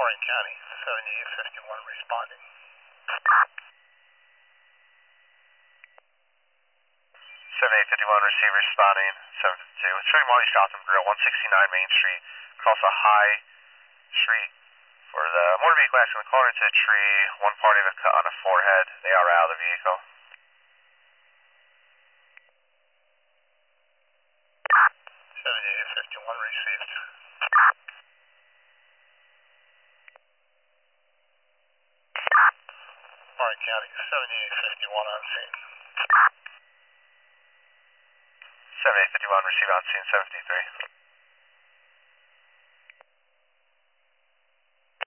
Orange County, 7851 responding. 7851 receiver responding, 752. It's showing Marty Gotham Grill, 169 Main Street, across a high street for the motor vehicle accident. The car into a tree, one party with a cut on the forehead. They are out of the vehicle. 7851 received. Orange County, 7851 on scene. 7851 receive on scene, 753.